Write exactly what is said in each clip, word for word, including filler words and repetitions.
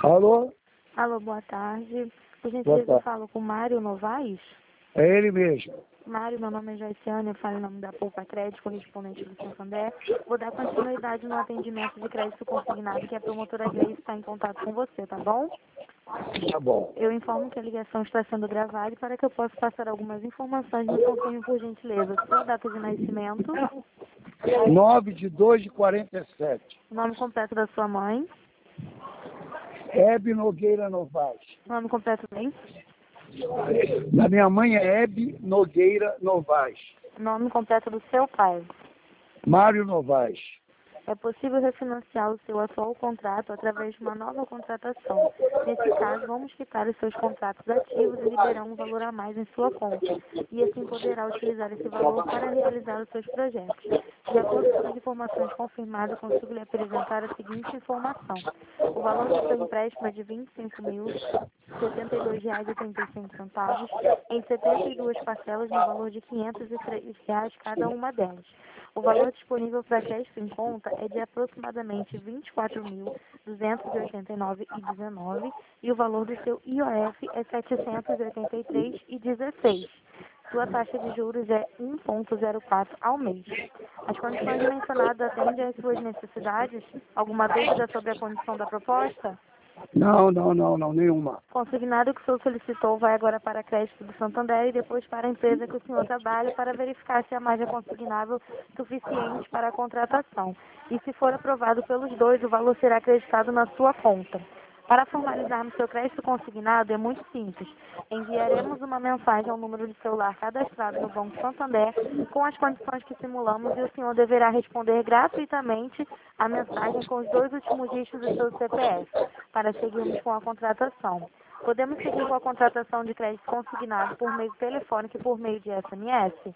Alô? Alô, boa tarde. Por Boa gentileza, eu tarde. falo com Mário Novaes. É ele mesmo. Mário, meu nome é Joiciane, eu falo em nome da Poupa Crédito, correspondente do Santander. Vou dar continuidade no atendimento de crédito consignado que a promotora Grace está em contato com você, tá bom? Tá bom. Eu informo que a ligação está sendo gravada e para que eu possa passar algumas informações, me confirme por gentileza sua data de nascimento, nove de dois de quarenta e sete. o nome completo da sua mãe, Hebe Nogueira Novaes. o nome completo dele, Da minha mãe é Hebe Nogueira Novaes. o nome completo do seu pai. Mário Novaes. É possível refinanciar o seu atual contrato através de uma nova contratação. Nesse caso, vamos quitar os seus contratos ativos e liberar um valor a mais em sua conta. E assim poderá utilizar esse valor para realizar os seus projetos. De acordo com as informações confirmadas, consigo lhe apresentar a seguinte informação. O valor do seu empréstimo é de vinte e cinco mil e setenta e dois reais e trinta e cinco centavos em setenta e duas parcelas no valor de quinhentos e três reais cada uma delas. O valor disponível para crédito em conta é de aproximadamente vinte e quatro mil duzentos e oitenta e nove reais e dezenove centavos e o valor do seu I O F é setecentos e oitenta e três reais e dezesseis centavos. Sua taxa de juros é um vírgula zero quatro ao mês. As condições mencionadas atendem às suas necessidades? Alguma dúvida sobre a condição da proposta? Não, não, não, não, nenhuma. Consignado que o senhor solicitou vai agora para crédito do Santander e depois para a empresa que o senhor trabalha para verificar se a margem é consignável suficiente para a contratação. E se for aprovado pelos dois, o valor será acreditado na sua conta. Para formalizarmos seu crédito consignado é muito simples. Enviaremos uma mensagem ao número de celular cadastrado no Banco Santander com as condições que simulamos e o senhor deverá responder gratuitamente a mensagem com os dois últimos dígitos do seu C P F para seguirmos com a contratação. Podemos seguir com a contratação de crédito consignado por meio telefônico e por meio de S M S?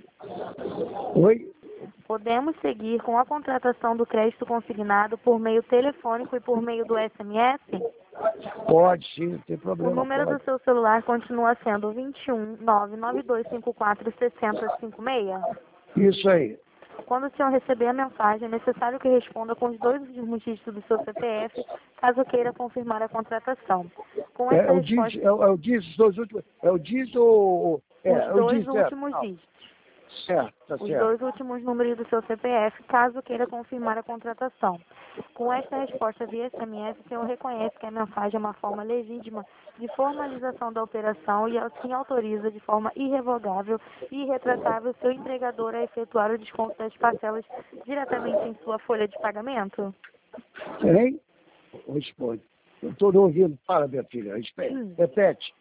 Oi? Podemos seguir com a contratação do crédito consignado por meio telefônico e por meio do S M S? Pode sim, não tem O problema, número do pode. seu celular continua sendo vinte e um, nove nove dois cinco quatro, seis zero cinco seis? Isso aí. Quando o senhor receber a mensagem, é necessário que responda com os dois últimos dígitos do seu C P F, caso queira confirmar a contratação. Com É, essa é o resposta, dígito, é, o- é o dígito, os dois últimos. É o dígito ou. É, os é o dois dígito, é. últimos Não, dígitos. certo, tá Os certo. dois últimos números do seu C P F, caso queira confirmar a contratação. Com esta resposta via S M S, o senhor reconhece que a mensagem é uma forma legítima de formalização da operação e assim autoriza de forma irrevogável e irretratável seu empregador a efetuar o desconto das parcelas diretamente em sua folha de pagamento? Hein? Responde. Eu estou ouvindo. Fala, minha filha. Respe- Repete.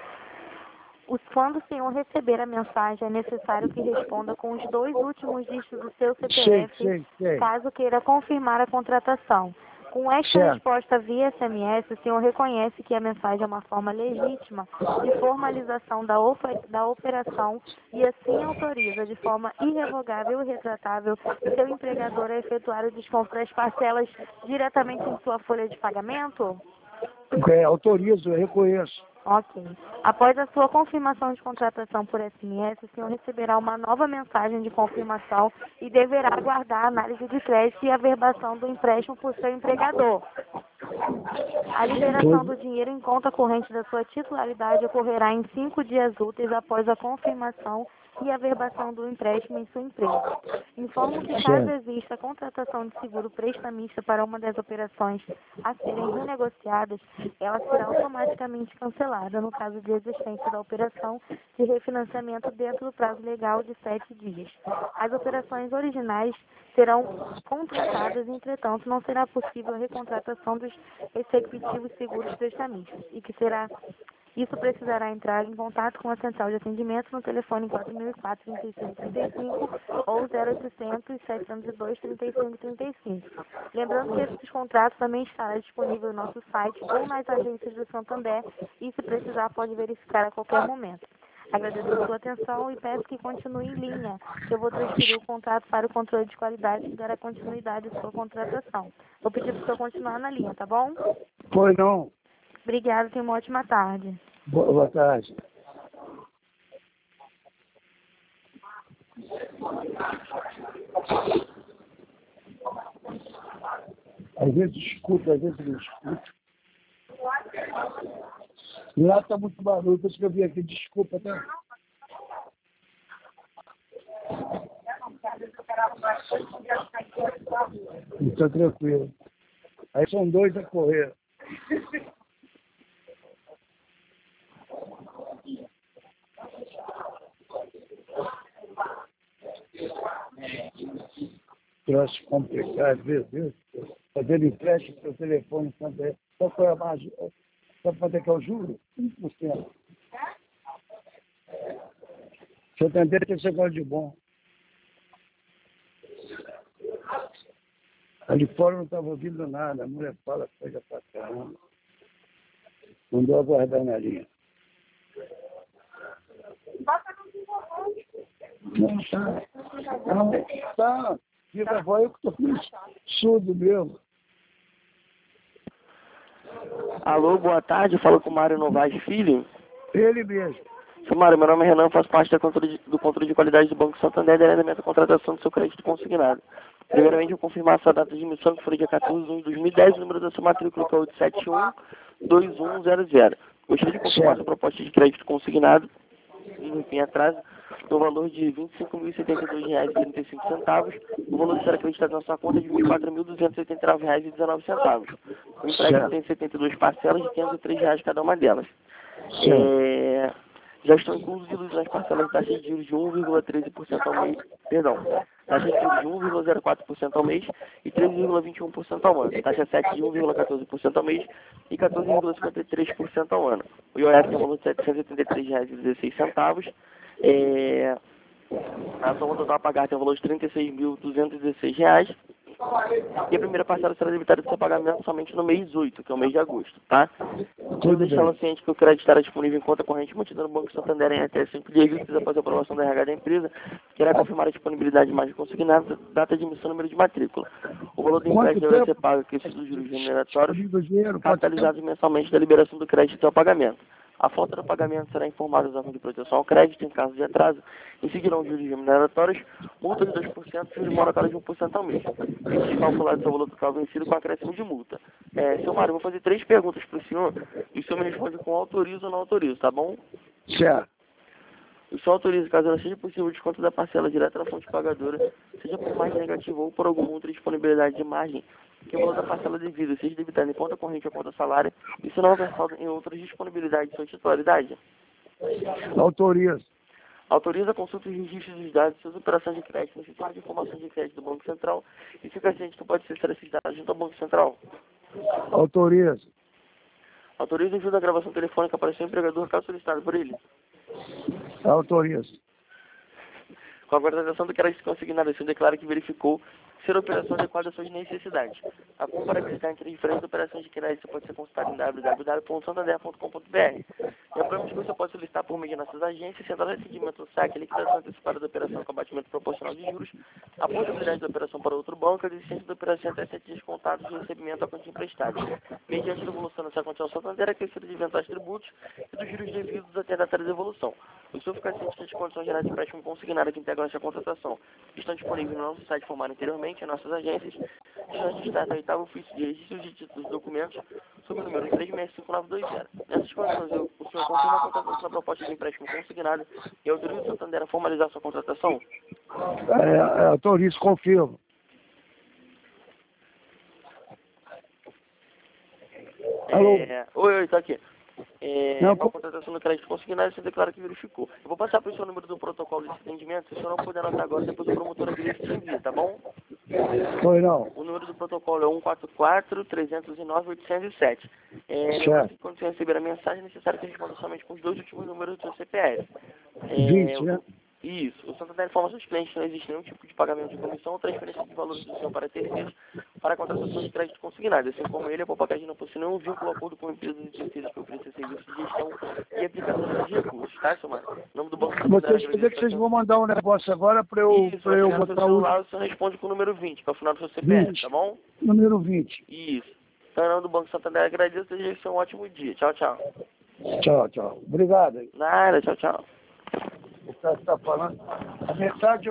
Os- Quando o senhor receber a mensagem, é necessário que responda com os dois últimos dígitos do seu Sei, C P F, sei, sei. caso queira confirmar a contratação. Com esta Certo. resposta via S M S, o senhor reconhece que a mensagem é uma forma legítima de formalização da, ope- da operação e assim autoriza de forma irrevogável e retratável seu empregador a efetuar o desconto das parcelas diretamente em sua folha de pagamento? É, autorizo, eu reconheço. Ok. Após a sua confirmação de contratação por S M S, o senhor receberá uma nova mensagem de confirmação e deverá aguardar a análise de crédito e a verbação do empréstimo por seu empregador. A liberação do dinheiro em conta corrente da sua titularidade ocorrerá em cinco dias úteis após a confirmação e a verbação do empréstimo em sua empresa. Informo que caso Certo. exista contratação de seguro prestamista para uma das operações a serem renegociadas, ela será automaticamente cancelada no caso de existência da operação de refinanciamento dentro do prazo legal de sete dias. As operações originais serão contratadas, entretanto, não será possível a recontratação dos respectivos seguros prestamistas e que será isso precisará entrar em contato com a central de atendimento no telefone quatro mil e quatro, trinta e cinco trinta e cinco ou zero oitocentos, setecentos e dois, trinta e cinco trinta e cinco. Lembrando que esses contratos também estará disponível no nosso site ou nas agências do Santander e, se precisar, pode verificar a qualquer momento. Agradeço a sua atenção e peço que continue em linha, que eu vou transferir o contrato para o controle de qualidade que dará continuidade à sua contratação. Vou pedir para o senhor continuar na linha, tá bom? Foi não. Obrigada, tenha uma ótima tarde. Boa, boa tarde. Às vezes escuto, às vezes não escuto. Lá está muito barulho, por isso que eu vim aqui. Desculpa, tá? Está tranquilo. Aí são dois a correr. Troço complicado, meu Deus. Fazendo empréstimo pelo telefone também. Só foi a margem. Só quanto é que eu juro? cinco por cento. Santander tem seguro de bom. Ali fora não estava ouvindo nada. A mulher fala coisa pra caramba. Não deu aguardar na linha. Não, tá. Não, tá. Viva a voz, eu que estou surdo mesmo. Alô, boa tarde. Falo com o Mário Novaes Filho. Ele mesmo. Seu Mário, meu nome é Renan, faço parte da controle de, do controle de qualidade do Banco Santander e da contratação do seu crédito consignado. Primeiramente, eu confirmar a sua data de emissão, que foi dia quatorze de junho de dois mil e dez, o número da sua matrícula que é oito sete um dois um zero zero. Gostaria de confirmar a sua proposta de crédito consignado, em atraso, no valor de vinte e cinco mil e setenta e dois reais e trinta e cinco centavos. O valor de ser acreditado na sua conta é de vinte e quatro mil duzentos e oitenta e nove reais e dezenove centavos. O empréstimo tem setenta e duas parcelas de quinhentos e três reais cada uma delas. É... Já estão incluídos nas parcelas de taxa de juros de um vírgula treze por cento ao mês, perdão, taxa de juros de um vírgula zero quatro por cento ao mês e treze vírgula vinte e um por cento ao ano, taxa sete de um vírgula quatorze por cento ao mês e quatorze vírgula cinquenta e três por cento ao ano. O I O F tem um valor de setecentos e oitenta e três reais e dezesseis centavos. É... A soma total a pagar tem um valor de trinta e seis mil duzentos e dezesseis reais. E a primeira parcela será debitada do seu pagamento somente no mês oito, que é o mês de agosto, tá? Tudo deixá-la ciente que o crédito estará disponível em conta corrente mantida no Banco Santander em até cinco dias úteis após a aprovação da R H da empresa, que irá confirmar a disponibilidade de margem consignada, data de emissão e número de matrícula. O valor do empréstimo deverá ser pago acrescido dos juros remuneratórios, capitalizados mensalmente da liberação do crédito ao pagamento. A falta do pagamento será informada aos órgãos de proteção ao crédito em caso de atraso e seguirão os juros remuneratórios, multa de dois por cento e juros moratórios de um por cento ao mês. Este calculado seu valor total vencido com acréscimo de multa. É, seu Mário, eu vou fazer três perguntas para o senhor e o senhor me responde com autorizo ou não autorizo, tá bom? Certo. O senhor autoriza, caso não seja possível o desconto da parcela direta na fonte pagadora, seja por margem negativa ou por alguma outra disponibilidade de margem, que o valor da parcela devida seja debitado em conta corrente ou conta salário, e se não versado em outras disponibilidades de sua titularidade. Autoriza. Autoriza a consulta e registro dos dados de suas operações de crédito no sistema de informação de crédito do Banco Central e fica ciente que pode ser esses dados junto ao Banco Central. Autoriza. Autoriza o uso da gravação telefônica para seu empregador caso solicitado por ele. Autoriza. Com a guardação do crédito consignado, o senhor declara que verificou ser a operação adequada às suas necessidades. A comparabilidade entre diferentes operações de crédito pode ser consultada em w w w ponto santander ponto com ponto b r. Lembramos que você pode solicitar por meio de nossas agências, central de atendimento no saque, liquidação antecipada da operação com abatimento proporcional de juros, a portabilidade da operação para outro banco, a existência da operação até sete dias contados de recebimento à conta emprestada. Mediante a devolução dessa conta ao Santander, acrescida de eventuais tributos e dos juros devidos até a data da devolução. O senhor fica ciente que as condições gerais de empréstimo consignado que integram essa contratação estão disponíveis no nosso site formado anteriormente, em nossas agências, estão registradas no oitavo ofício de registro de títulos e documentos, sob o número três seis cinco nove dois zero. Nessas condições, eu, o senhor confirma a contratação da proposta de empréstimo consignado e autoriza o Santander a formalizar sua contratação? É, é, autoriza, confirmo. Alô? É, oi, oi, tá aqui. É, Não, com a contratação do crédito consignado, você declara que verificou. Eu vou passar para o seu número do protocolo de atendimento, se o senhor não puder anotar agora, depois o promotor agrega te envia, tá bom? Foi não. O número do protocolo é um quatro quatro, três zero nove, oito zero sete. É, Certo. quando você receber a mensagem, é necessário que responda somente com os dois últimos números do seu C P F. É, vinte, né? Isso. O Santander informa aos seus clientes que não existe nenhum tipo de pagamento de comissão ou transferência de valores do senhor para terceiros para a contratação de crédito consignado. Assim como ele, a Popacard não possui nenhum vínculo ou acordo com empresas e terceiros que oferecem serviços de gestão e aplicação de recursos, tá, seu Mário? O nome do Banco Santander... Vocês quer dizer que vocês vão mandar um negócio agora para eu, Isso, pra eu no botar seu o celular, o senhor responde com o número vinte, que é o final do seu C P F, vinte. tá bom? Número vinte. Isso. Então, em nome do Banco Santander, agradeço e desejo um ótimo dia. Tchau, tchau. Tchau, tchau. Obrigado. Nada, tchau, tchau. O cara está falando. A mensagem